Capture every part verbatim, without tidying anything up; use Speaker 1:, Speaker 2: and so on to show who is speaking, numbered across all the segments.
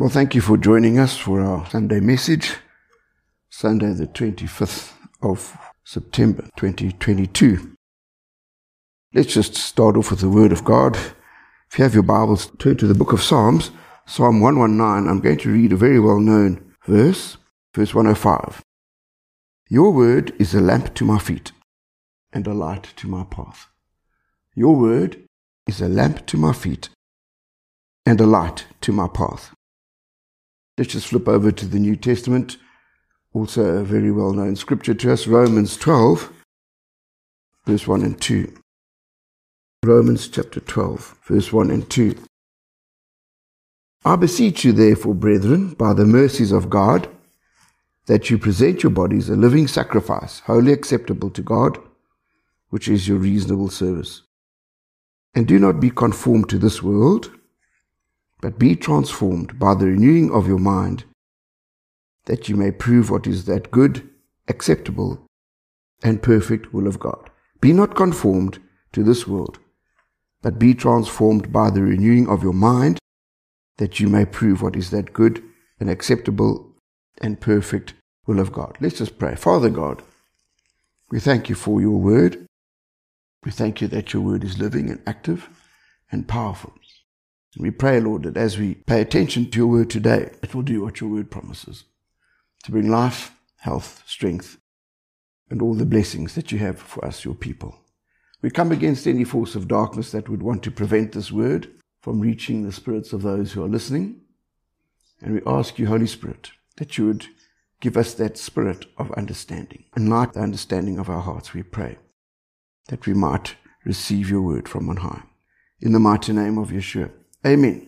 Speaker 1: Well, thank you for joining us for our Sunday message, Sunday the twenty-fifth of September twenty twenty-two. Let's just start off with the Word of God. If you have your Bibles, turn to the book of Psalms, Psalm one nineteen. I'm going to read a very well-known verse, verse one oh five. Your word is a lamp to my feet and a light to my path. Your word is a lamp to my feet and a light to my path. Let's just flip over to the New Testament, also a very well-known scripture to us, Romans twelve, verse one and two. Romans chapter twelve, verse one and two. I beseech you therefore, brethren, by the mercies of God, that you present your bodies a living sacrifice, wholly acceptable to God, which is your reasonable service. And do not be conformed to this world, but be transformed by the renewing of your mind, that you may prove what is that good, acceptable, and perfect will of God. Be not conformed to this world, but be transformed by the renewing of your mind, that you may prove what is that good and acceptable and perfect will of God. Let's just pray. Father God, we thank you for your word. We thank you that your word is living and active and powerful. We pray, Lord, that as we pay attention to your word today, it will do what your word promises, to bring life, health, strength, and all the blessings that you have for us, your people. We come against any force of darkness that would want to prevent this word from reaching the spirits of those who are listening. And we ask you, Holy Spirit, that you would give us that spirit of understanding. Enlighten the understanding of our hearts, we pray, that we might receive your word from on high. In the mighty name of Yeshua. Amen.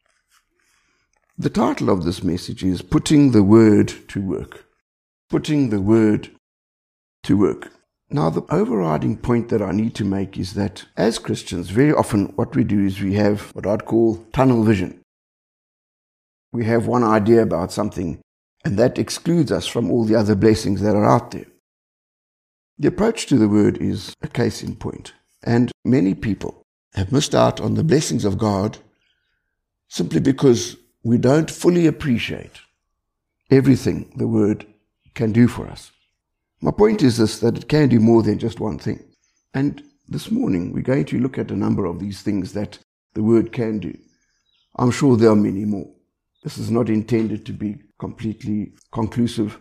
Speaker 1: The title of this message is Putting the Word to Work. Putting the Word to Work. Now, the overriding point that I need to make is that as Christians, very often what we do is we have what I'd call tunnel vision. We have one idea about something, and that excludes us from all the other blessings that are out there. The approach to the Word is a case in point, and many people have missed out on the blessings of God simply because we don't fully appreciate everything the Word can do for us. My point is this, that it can do more than just one thing. And this morning we're going to look at a number of these things that the Word can do. I'm sure there are many more. This is not intended to be completely conclusive.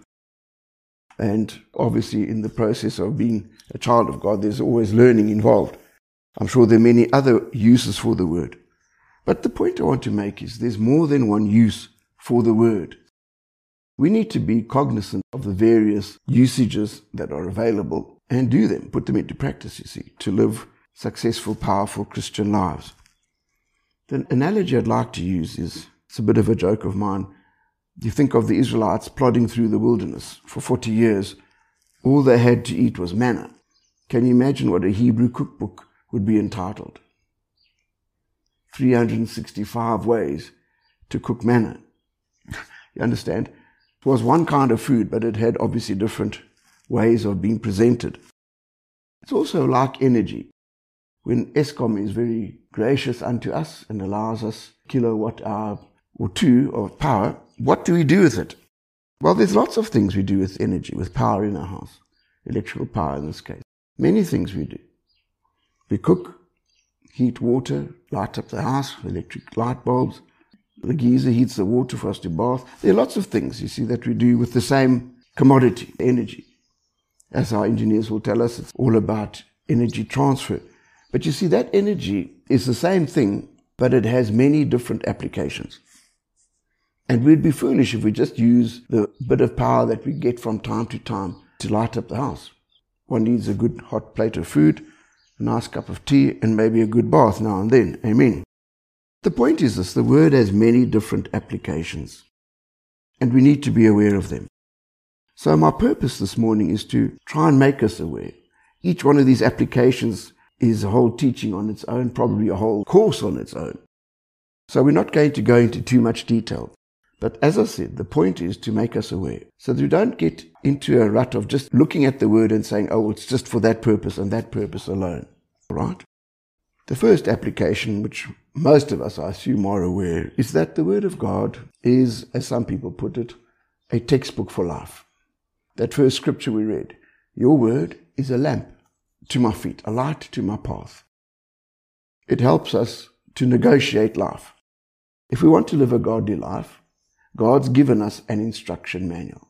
Speaker 1: And obviously in the process of being a child of God, there's always learning involved. I'm sure there are many other uses for the Word. But the point I want to make is there's more than one use for the Word. We need to be cognizant of the various usages that are available and do them, put them into practice, you see, to live successful, powerful Christian lives. The analogy I'd like to use is, it's a bit of a joke of mine. You think of the Israelites plodding through the wilderness for forty years. All they had to eat was manna. Can you imagine what a Hebrew cookbook would be entitled? three hundred sixty-five ways to cook manna. You understand? It was one kind of food, but it had obviously different ways of being presented. It's also like energy. When Eskom is very gracious unto us and allows us a kilowatt hour or two of power, what do we do with it? Well, there's lots of things we do with energy, with power in our house. Electrical power in this case. Many things we do. We cook, heat water, light up the house, electric light bulbs. The geyser heats the water for us to bath. There are lots of things, you see, that we do with the same commodity, energy. As our engineers will tell us, it's all about energy transfer. But you see, that energy is the same thing, but it has many different applications. And we'd be foolish if we just use the bit of power that we get from time to time to light up the house. One needs a good hot plate of food, a nice cup of tea, and maybe a good bath now and then. Amen. The point is this, the Word has many different applications, and we need to be aware of them. So my purpose this morning is to try and make us aware. Each one of these applications is a whole teaching on its own, probably a whole course on its own. So we're not going to go into too much detail. But as I said, the point is to make us aware, so that we don't get into a rut of just looking at the Word and saying, oh, it's just for that purpose and that purpose alone. Right? The first application, which most of us, I assume, are aware, is that the Word of God is, as some people put it, a textbook for life. That first scripture we read, your word is a lamp to my feet, a light to my path. It helps us to negotiate life. If we want to live a godly life, God's given us an instruction manual.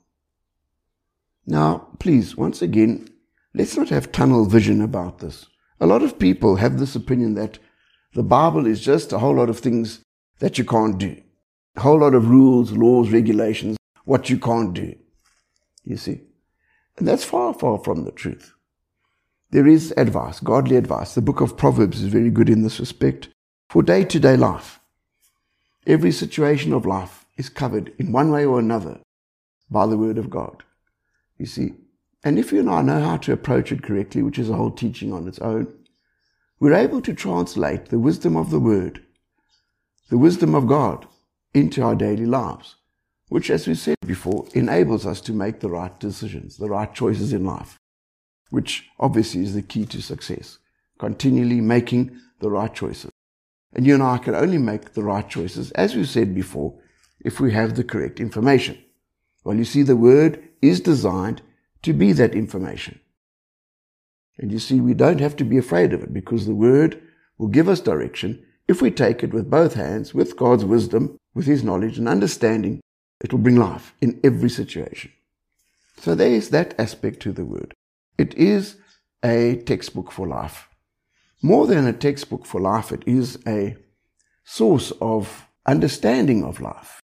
Speaker 1: Now, please, once again, let's not have tunnel vision about this. A lot of people have this opinion that the Bible is just a whole lot of things that you can't do. A whole lot of rules, laws, regulations, what you can't do. You see? And that's far, far from the truth. There is advice, godly advice. The book of Proverbs is very good in this respect. For day-to-day life, every situation of life is covered in one way or another by the Word of God. You see? And if you and I know how to approach it correctly, which is a whole teaching on its own, we're able to translate the wisdom of the Word, the wisdom of God, into our daily lives, which, as we said before, enables us to make the right decisions, the right choices in life, which obviously is the key to success, continually making the right choices. And you and I can only make the right choices, as we said before, if we have the correct information. Well, you see, the Word is designed to be that information. And you see, we don't have to be afraid of it, because the Word will give us direction if we take it with both hands, with God's wisdom, with His knowledge and understanding. It will bring life in every situation. So there is that aspect to the Word. It is a textbook for life. More than a textbook for life, it is a source of understanding of life.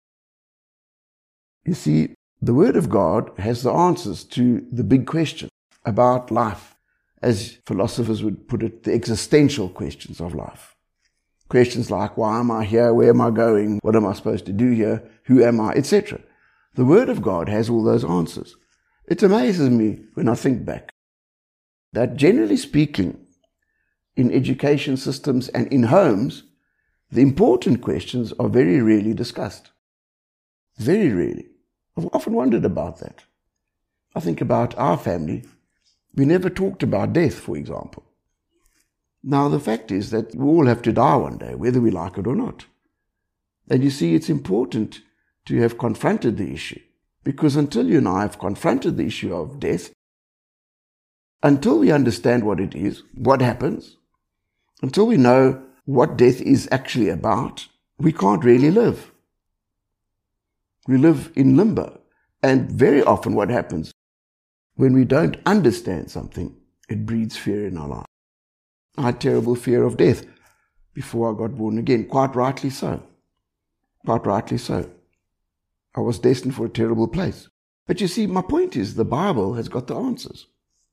Speaker 1: You see, the Word of God has the answers to the big questions about life, as philosophers would put it, the existential questions of life. Questions like, why am I here? Where am I going? What am I supposed to do here? Who am I? et cetera. The Word of God has all those answers. It amazes me when I think back that, generally speaking, in education systems and in homes, the important questions are very rarely discussed. Very rarely. I've often wondered about that. I think about our family. We never talked about death, for example. Now, the fact is that we all have to die one day, whether we like it or not. And you see, it's important to have confronted the issue, because until you and I have confronted the issue of death, until we understand what it is, what happens, until we know what death is actually about, we can't really live. We live in limbo. And very often what happens, when we don't understand something, it breeds fear in our life. I had terrible fear of death before I got born again, quite rightly so. Quite rightly so. I was destined for a terrible place. But you see, my point is, the Bible has got the answers.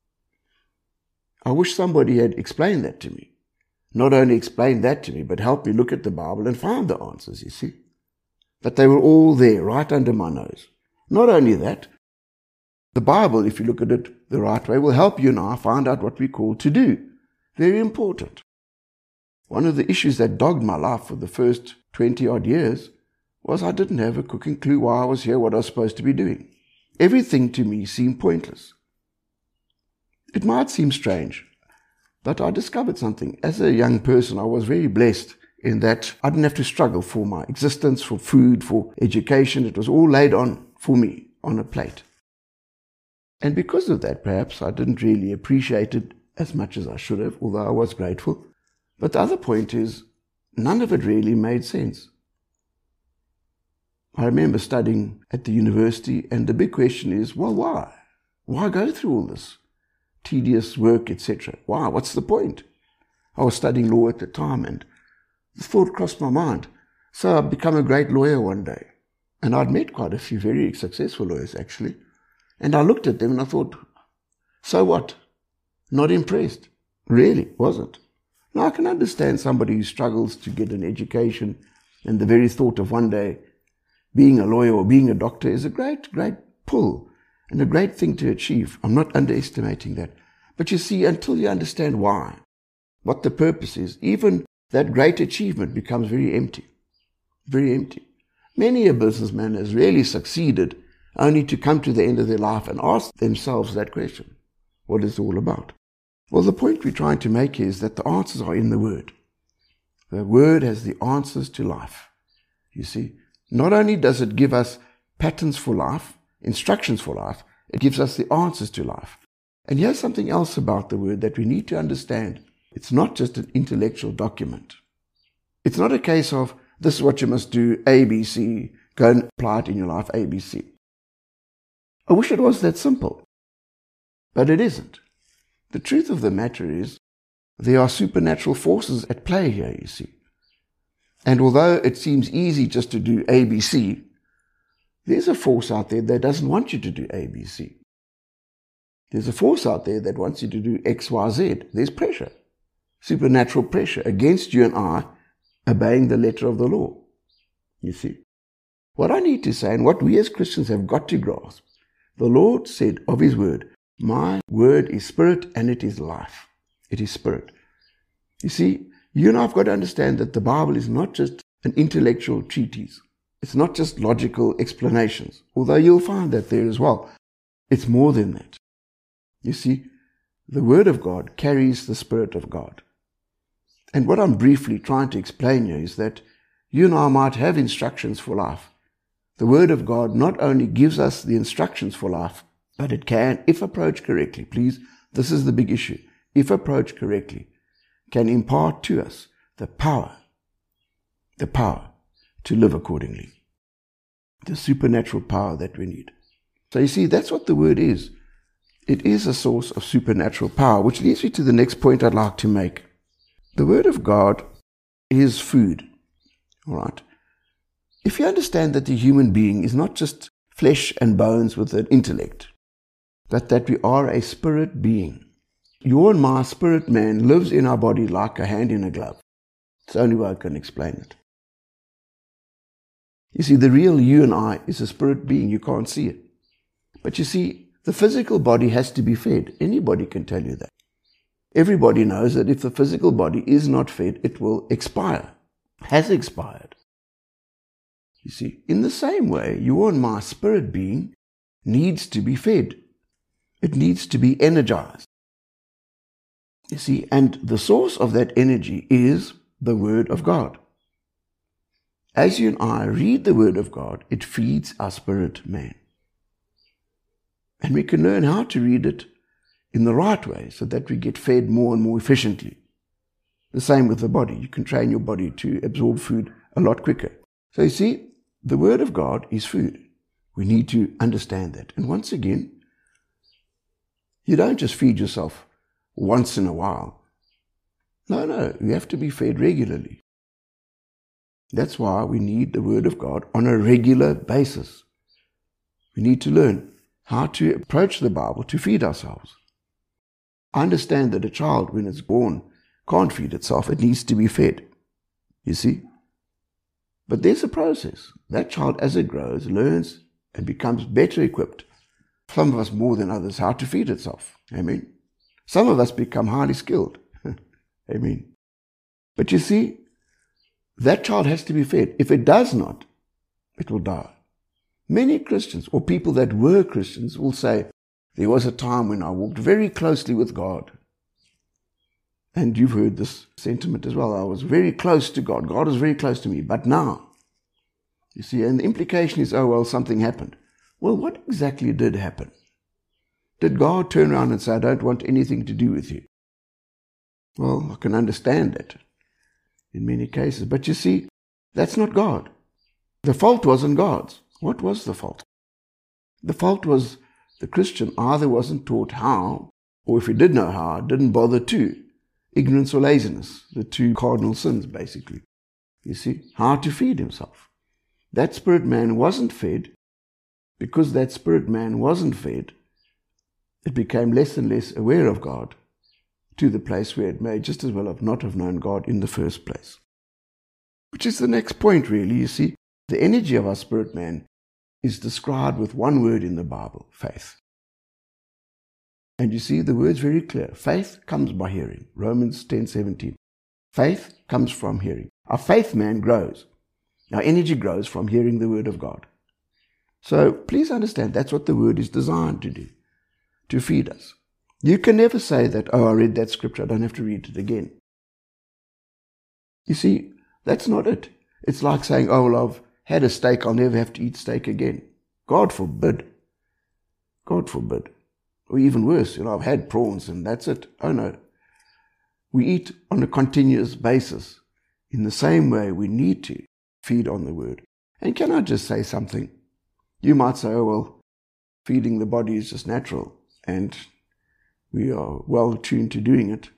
Speaker 1: I wish somebody had explained that to me. Not only explained that to me, but helped me look at the Bible and find the answers, you see. That they were all there, right under my nose. Not only that, the Bible, if you look at it the right way, will help you and I find out what we're called to do. Very important. One of the issues that dogged my life for the first twenty-odd years was I didn't have a cooking clue why I was here, what I was supposed to be doing. Everything to me seemed pointless. It might seem strange, but I discovered something. As a young person, I was very blessed in that I didn't have to struggle for my existence, for food, for education. It was all laid on for me on a plate. And because of that, perhaps I didn't really appreciate it as much as I should have, although I was grateful. But the other point is, none of it really made sense. I remember studying at the university, and the big question is, well, why? Why go through all this tedious work, et cetera? Why? What's the point? I was studying law at the time, and the thought crossed my mind. So I'd become a great lawyer one day. And I'd met quite a few very successful lawyers, actually. And I looked at them and I thought, so what? Not impressed. Really, wasn't. Now, I can understand somebody who struggles to get an education, and the very thought of one day being a lawyer or being a doctor is a great, great pull and a great thing to achieve. I'm not underestimating that. But you see, until you understand why, what the purpose is, even that great achievement becomes very empty. Very empty. Many a businessman has really succeeded only to come to the end of their life and ask themselves that question. What is it all about? Well, the point we're trying to make is that the answers are in the Word. The Word has the answers to life. You see, not only does it give us patterns for life, instructions for life, it gives us the answers to life. And here's something else about the Word that we need to understand. It's not just an intellectual document. It's not a case of, this is what you must do, A, B, C, go and apply it in your life, A, B, C. I wish it was that simple, but it isn't. The truth of the matter is, there are supernatural forces at play here, you see. And although it seems easy just to do A, B, C, there's a force out there that doesn't want you to do A, B, C. There's a force out there that wants you to do X, Y, Z. There's pressure, supernatural pressure against you and I obeying the letter of the law. You see, what I need to say and what we as Christians have got to grasp, the Lord said of His Word, my Word is spirit and it is life. It is spirit. You see, you and I have got to understand that the Bible is not just an intellectual treatise. It's not just logical explanations, although you'll find that there as well. It's more than that. You see, the Word of God carries the Spirit of God. And what I'm briefly trying to explain here is that you and I might have instructions for life. The Word of God not only gives us the instructions for life, but it can, if approached correctly, please, this is the big issue, if approached correctly, can impart to us the power, the power to live accordingly, the supernatural power that we need. So you see, that's what the Word is. It is a source of supernatural power, which leads me to the next point I'd like to make. The Word of God is food, all right? If you understand that the human being is not just flesh and bones with an intellect, but that we are a spirit being. Your and my spirit man lives in our body like a hand in a glove. It's the only way I can explain it. You see, the real you and I is a spirit being. You can't see it. But you see, the physical body has to be fed. Anybody can tell you that. Everybody knows that if the physical body is not fed, it will expire, has expired. You see, in the same way, your and my spirit being needs to be fed. It needs to be energized. You see, and the source of that energy is the Word of God. As you and I read the Word of God, it feeds our spirit man. And we can learn how to read it in the right way so that we get fed more and more efficiently. The same with the body. You can train your body to absorb food a lot quicker. So you see, the Word of God is food. We need to understand that. And once again, you don't just feed yourself once in a while. No, no, you have to be fed regularly. That's why we need the Word of God on a regular basis. We need to learn how to approach the Bible to feed ourselves. I understand that a child, when it's born, can't feed itself. It needs to be fed. You see? But there's a process. That child, as it grows, learns and becomes better equipped. Some of us more than others, how to feed itself. Amen. Some of us become highly skilled. Amen. But you see, that child has to be fed. If it does not, it will die. Many Christians, or people that were Christians, will say, there was a time when I walked very closely with God. And you've heard this sentiment as well. I was very close to God. God was very close to me. But now, you see, and the implication is, oh, well, something happened. Well, what exactly did happen? Did God turn around and say, I don't want anything to do with you? Well, I can understand that in many cases. But you see, that's not God. The fault wasn't God's. What was the fault? The fault was the Christian either wasn't taught how, or if he did know how, didn't bother to. Ignorance or laziness, the two cardinal sins, basically. You see, how to feed himself. That spirit man wasn't fed. Because that spirit man wasn't fed, it became less and less aware of God, to the place where it may just as well have not have known God in the first place. Which is the next point, really. You see, the energy of our spirit man is described with one word in the Bible, faith. And you see, the word's very clear. Faith comes by hearing. Romans ten seventeen. Faith comes from hearing. Our faith man grows. Our energy grows from hearing the Word of God. So please understand, that's what the Word is designed to do, to feed us. You can never say that, oh, I read that scripture, I don't have to read it again. You see, that's not it. It's like saying, oh, well, I've had a steak, I'll never have to eat steak again. God forbid. God forbid. Or even worse, you know, I've had prawns and that's it. Oh no. We eat on a continuous basis. In the same way, we need to feed on the word. And can I just say something? You might say, oh, well, feeding the body is just natural, and we are well tuned to doing it.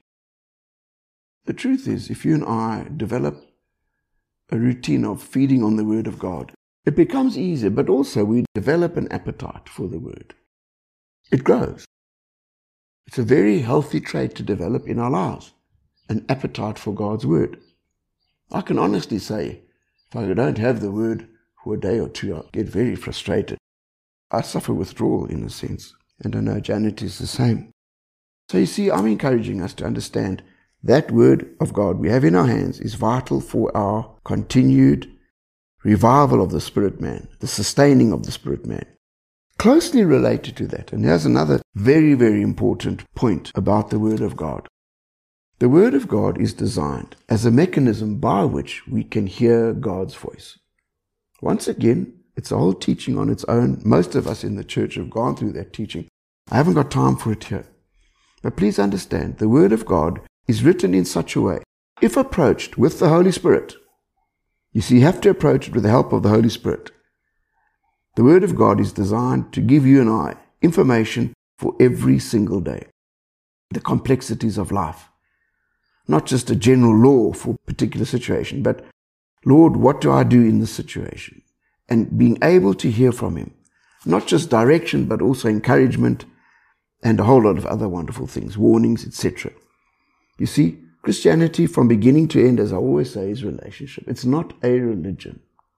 Speaker 1: The truth is, if you and I develop a routine of feeding on the word of God, it becomes easier, but also we develop an appetite for the word. It grows. It's a very healthy trait to develop in our lives, an appetite for God's word. I can honestly say, if I don't have the word for a day or two, I get very frustrated. I suffer withdrawal in a sense, and I know Janet is the same. So you see, I'm encouraging us to understand that word of God we have in our hands is vital for our continued revival of the spirit man, the sustaining of the spirit man. Closely related to that, and here's another very, very important point about the word of God. The word of God is designed as a mechanism by which we can hear God's voice. Once again, it's a whole teaching on its own. Most of us in the church have gone through that teaching. I haven't got time for it here. But please understand, the word of God is written in such a way, if approached with the Holy Spirit. You see, you have to approach it with the help of the Holy Spirit. The word of God is designed to give you and I information for every single day. The complexities of life. Not just a general law for a particular situation, but Lord, what do I do in this situation? And being able to hear from Him. Not just direction, but also encouragement and a whole lot of other wonderful things, warnings, et cetera. You see, Christianity from beginning to end, as I always say, is relationship. It's not a religion.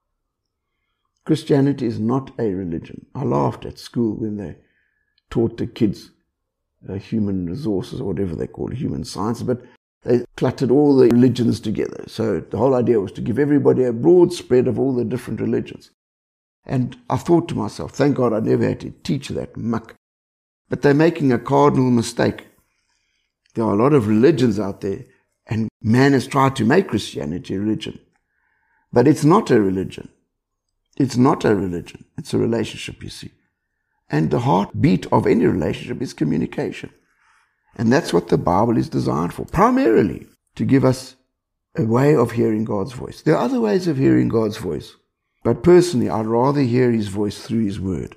Speaker 1: Christianity is not a religion. I laughed at school when they taught the kids uh, human resources, or whatever they call it, human science, but they cluttered all the religions together. So the whole idea was to give everybody a broad spread of all the different religions. And I thought to myself, thank God I never had to teach that muck. But they're making a cardinal mistake. There are a lot of religions out there, and man has tried to make Christianity a religion. But it's not a religion. It's not a religion. It's a relationship, you see. And the heartbeat of any relationship is communication. And that's what the Bible is designed for, primarily to give us a way of hearing God's voice. There are other ways of hearing God's voice, but personally, I'd rather hear His voice through His word.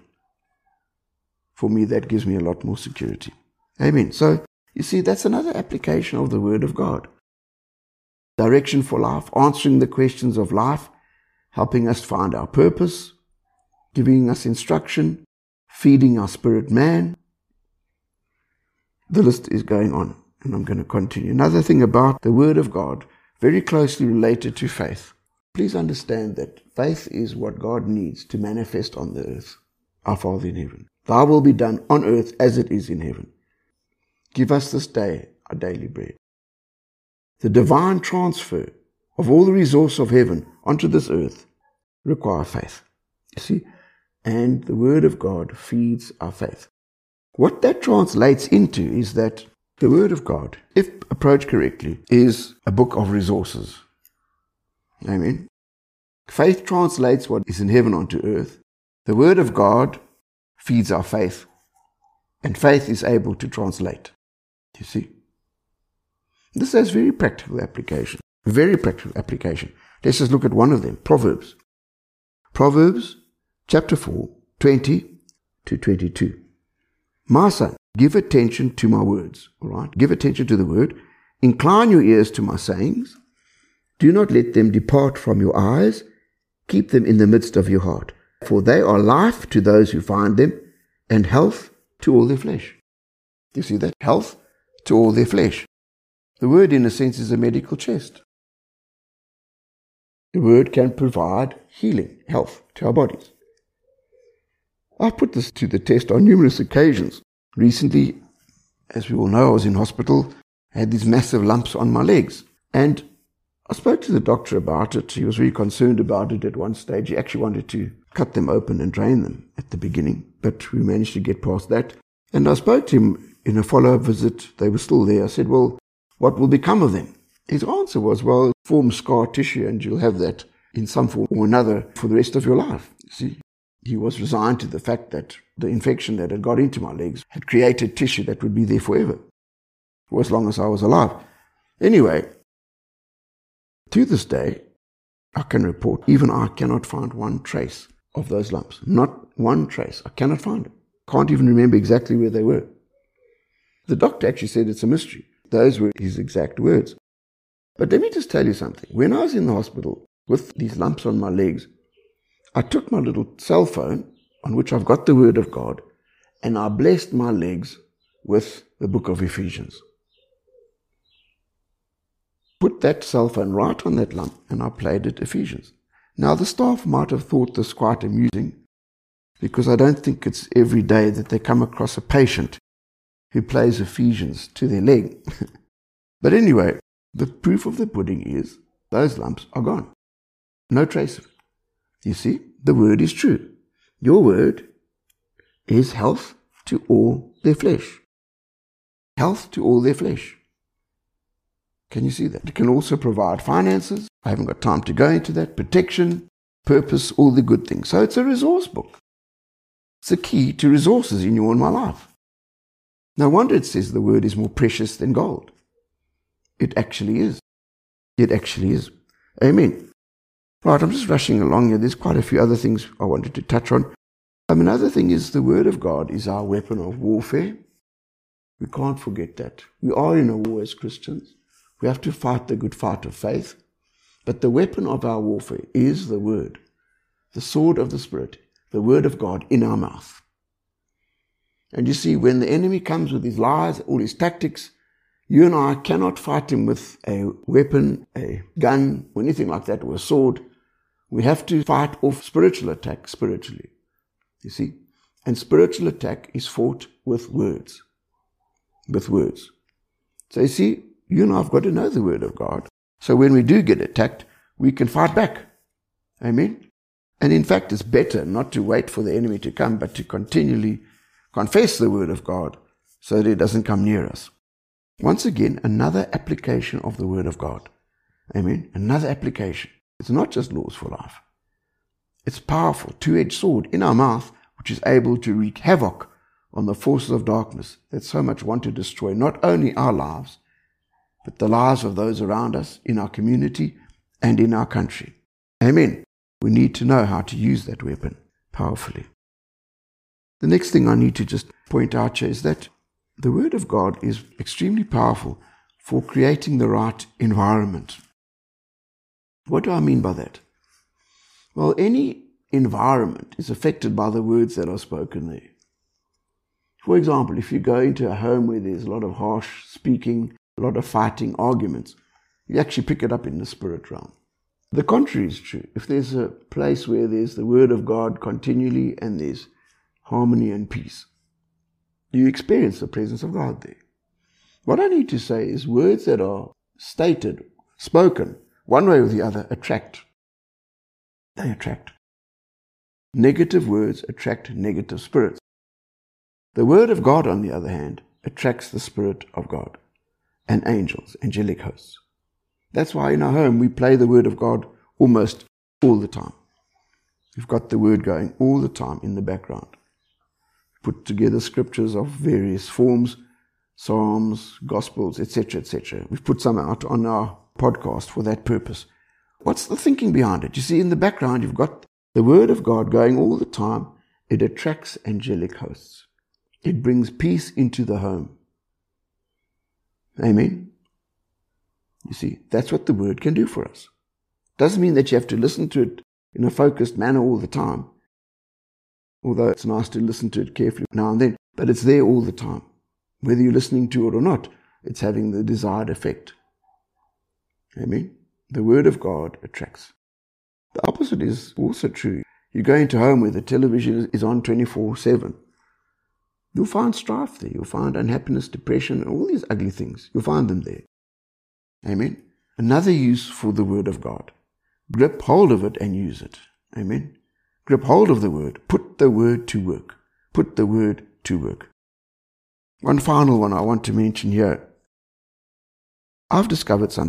Speaker 1: For me, that gives me a lot more security. Amen. So, you see, that's another application of the word of God. Direction for life, answering the questions of life, helping us find our purpose, giving us instruction, feeding our spirit man. The list is going on, and I'm going to continue. Another thing about the word of God, very closely related to faith. Please understand that faith is what God needs to manifest on the earth. Our Father in heaven. Thy will be done on earth as it is in heaven. Give us this day our daily bread. The divine transfer of all the resource of heaven onto this earth require faith. You see? And the word of God feeds our faith. What that translates into is that the word of God, if approached correctly, is a book of resources. Amen. Faith translates what is in heaven onto earth. The word of God feeds our faith, and faith is able to translate. You see? This has very practical application. Very practical application. Let's just look at one of them. Proverbs. Proverbs chapter four, twenty to twenty-two. My son, give attention to my words. All right? Give attention to the word. Incline your ears to my sayings. Do not let them depart from your eyes. Keep them in the midst of your heart. For they are life to those who find them, and health to all their flesh. You see that? Health to all their flesh. The word, in a sense, is a medical chest. The word can provide healing, health to our bodies. I've put this to the test on numerous occasions. Recently, as we all know, I was in hospital, I had these massive lumps on my legs. And I spoke to the doctor about it. He was very concerned about it at one stage. He actually wanted to cut them open and drain them at the beginning, but we managed to get past that. And I spoke to him in a follow-up visit. They were still there. I said, well, what will become of them? His answer was, well, form scar tissue and you'll have that in some form or another for the rest of your life. See, he was resigned to the fact that the infection that had got into my legs had created tissue that would be there forever, for as long as I was alive. Anyway, to this day, I can report, even I cannot find one trace of those lumps. Not one trace. I cannot find it. Can't even remember exactly where they were. The doctor actually said it's a mystery. Those were his exact words. But let me just tell you something. When I was in the hospital with these lumps on my legs, I took my little cell phone, on which I've got the Word of God, and I blessed my legs with the book of Ephesians. Put that cell phone right on that lump, and I played it Ephesians. Now, the staff might have thought this quite amusing, because I don't think it's every day that they come across a patient who plays Ephesians to their leg. But anyway, the proof of the pudding is those lumps are gone. No trace of it. You see, the word is true. Your word is health to all their flesh. Health to all their flesh. Can you see that? It can also provide finances. I haven't got time to go into that. Protection, purpose, all the good things. So it's a resource book. It's the key to resources in your and my life. No wonder it says the word is more precious than gold. It actually is. It actually is. Amen. Right, I'm just rushing along here. There's quite a few other things I wanted to touch on. Um, another thing is the word of God is our weapon of warfare. We can't forget that. We are in a war as Christians. We have to fight the good fight of faith. But the weapon of our warfare is the word, the sword of the Spirit, the word of God in our mouth. And you see, when the enemy comes with his lies, all his tactics, you and I cannot fight him with a weapon, a gun, or anything like that, or a sword. We have to fight off spiritual attack spiritually. You see? And spiritual attack is fought with words. With words. So you see, you and I have got to know the word of God. So when we do get attacked, we can fight back. Amen? And in fact, it's better not to wait for the enemy to come, but to continually confess the word of God so that it doesn't come near us. Once again, another application of the word of God. Amen? Another application. It's not just laws for life. It's a powerful two-edged sword in our mouth, which is able to wreak havoc on the forces of darkness that so much want to destroy not only our lives, but the lives of those around us, in our community and in our country. Amen. We need to know how to use that weapon powerfully. The next thing I need to just point out here is that the Word of God is extremely powerful for creating the right environment. What do I mean by that? Well, any environment is affected by the words that are spoken there. For example, if you go into a home where there's a lot of harsh speaking, a lot of fighting, arguments, you actually pick it up in the spirit realm. The contrary is true. If there's a place where there's the Word of God continually and there's harmony and peace, you experience the presence of God there. What I need to say is words that are stated, spoken, one way or the other, attract. They attract. Negative words attract negative spirits. The Word of God, on the other hand, attracts the Spirit of God and angels, angelic hosts. That's why in our home we play the Word of God almost all the time. We've got the Word going all the time in the background. Put together scriptures of various forms, psalms, gospels, et cetera, et cetera. We've put some out on our podcast for that purpose. What's the thinking behind it? You see, in the background you've got the Word of God going all the time. It attracts angelic hosts. It brings peace into the home. Amen. You see, that's what the Word can do for us. Doesn't mean that you have to listen to it in a focused manner all the time. Although it's nice to listen to it carefully now and then, but it's there all the time. Whether you're listening to it or not, it's having the desired effect. Amen. The Word of God attracts. The opposite is also true. You go into a home where the television is on twenty-four seven. You'll find strife there. You'll find unhappiness, depression, all these ugly things. You'll find them there. Amen. Another use for the Word of God. Grip hold of it and use it. Amen. Grip hold of the Word. Put the Word to work. Put the Word to work. One final one I want to mention here. I've discovered something.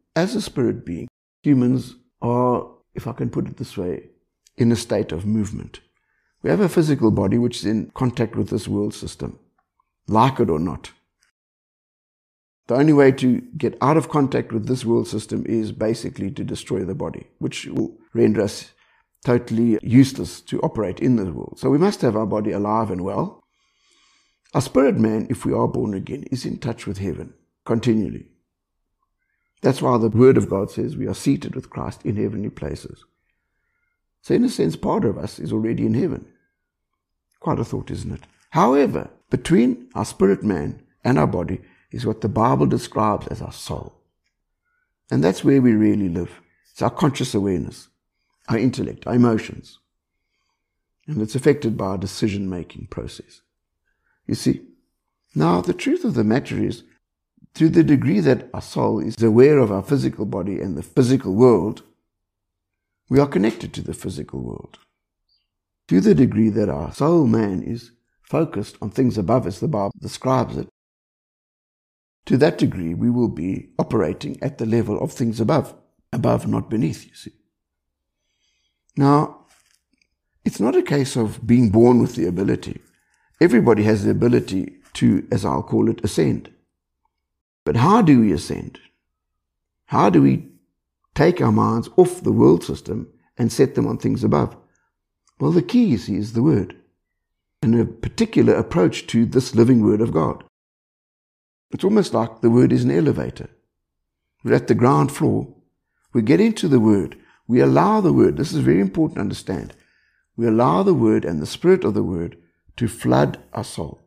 Speaker 1: as a spirit being, humans are, if I can put it this way, in a state of movement. We have a physical body which is in contact with this world system, like it or not. The only way to get out of contact with this world system is basically to destroy the body, which will render us totally useless to operate in this world. So we must have our body alive and well. Our spirit man, if we are born again, is in touch with heaven continually. That's why the Word of God says we are seated with Christ in heavenly places. So in a sense, part of us is already in heaven. Quite a thought, isn't it? However, between our spirit man and our body is what the Bible describes as our soul. And that's where we really live. It's our conscious awareness, our intellect, our emotions. And it's affected by our decision-making process. You see, now the truth of the matter is, to the degree that our soul is aware of our physical body and the physical world, we are connected to the physical world. To the degree that our soul man is focused on things above, as the Bible describes it, to that degree we will be operating at the level of things above. Above, not beneath, you see. Now, it's not a case of being born with the ability. Everybody has the ability to, as I'll call it, ascend. But how do we ascend? How do we take our minds off the world system and set them on things above? Well, the key, you see, is the Word, and a particular approach to this living Word of God. It's almost like the Word is an elevator. We're at the ground floor. We get into the Word. We allow the Word, this is very important to understand, we allow the Word and the Spirit of the Word to flood our soul.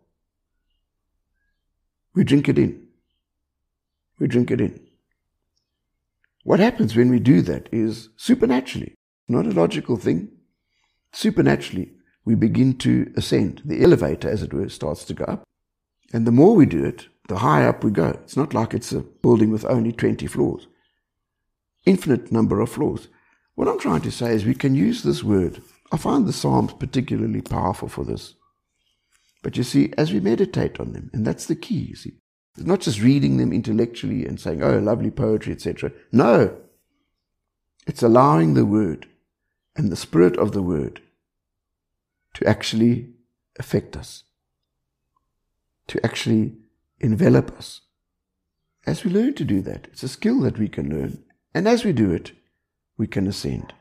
Speaker 1: We drink it in. We drink it in. What happens when we do that is supernaturally, not a logical thing. Supernaturally, we begin to ascend. The elevator, as it were, starts to go up. And the more we do it, the higher up we go. It's not like it's a building with only twenty floors. Infinite number of floors. What I'm trying to say is we can use this word. I find the Psalms particularly powerful for this. But you see, as we meditate on them, and that's the key, you see, it's not just reading them intellectually and saying, oh, lovely poetry, et cetera. No. It's allowing the Word and the Spirit of the Word to actually affect us, to actually envelop us. As we learn to do that, it's a skill that we can learn. And as we do it, we can ascend.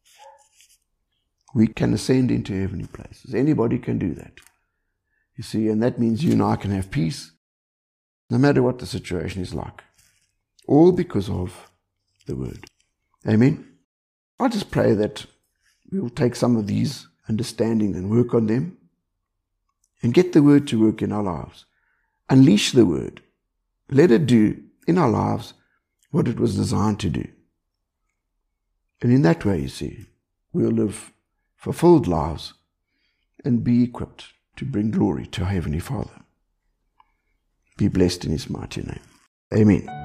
Speaker 1: We can ascend into heavenly places. Anybody can do that. You see, and that means you and I can have peace, no matter what the situation is like. All because of the Word. Amen? I just pray that we'll take some of these understandings and work on them and get the Word to work in our lives. Unleash the Word. Let it do in our lives what it was designed to do. And in that way, you see, we'll live fulfilled lives and be equipped to bring glory to our Heavenly Father. Be blessed in His mighty name. Amen.